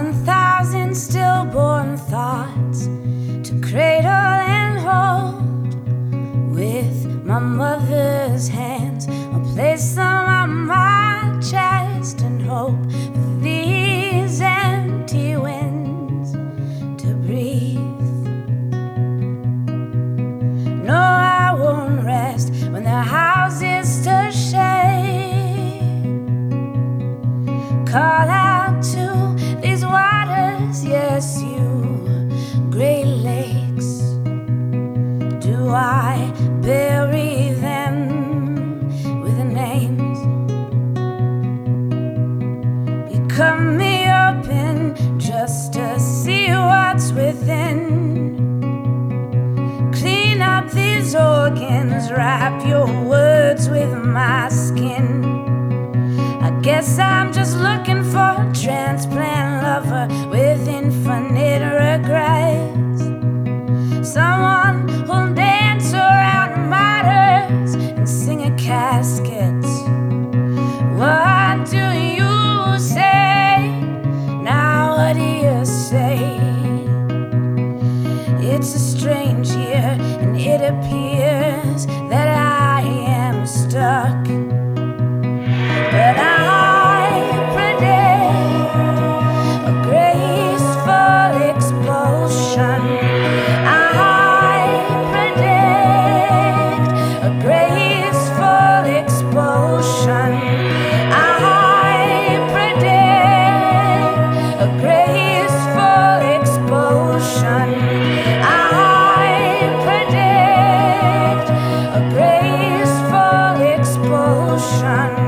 1,000 stillborn thoughts to cradle and hold. With my mother's hands, I'll place them on my chest and hope for these empty winds to breathe. No, I won't rest when the house is to shade. Call out to these waters, yes, you great lakes. Do I bury them with names? You cut me open just to see what's within. Clean up these organs, wrap your words with my skin. I guess I'm just looking for a transplant lover with infinite regrets. Someone who'll dance around martyrs and sing at caskets. What do you say? Now what do you say? It's a strange year, and it appears that I am stuck. But I predict a graceful explosion. I predict a graceful explosion. I predict a graceful explosion. I predict a graceful explosion.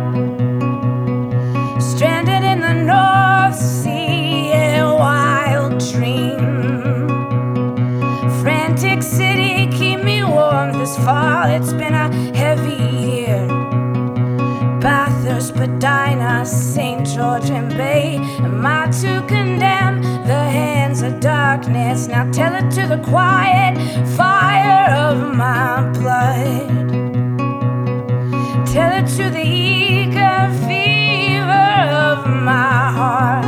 Stranded in the North Sea, a wild dream. Frantic city, keep me warm this fall. It's been a heavy year. Bathurst, Spadina, St. George and Bay. Am I to condemn the hands of darkness? Now tell it to the quiet fire of my blood. Tell it to the eager fever of my heart.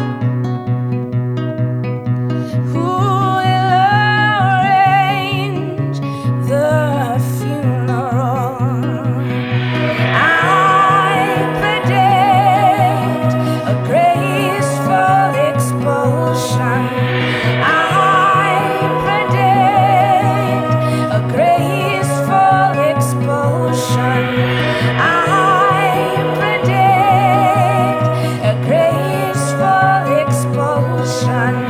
Who will arrange the funeral? I predict a graceful explosion. I predict a graceful explosion. I predict a graceful explosion.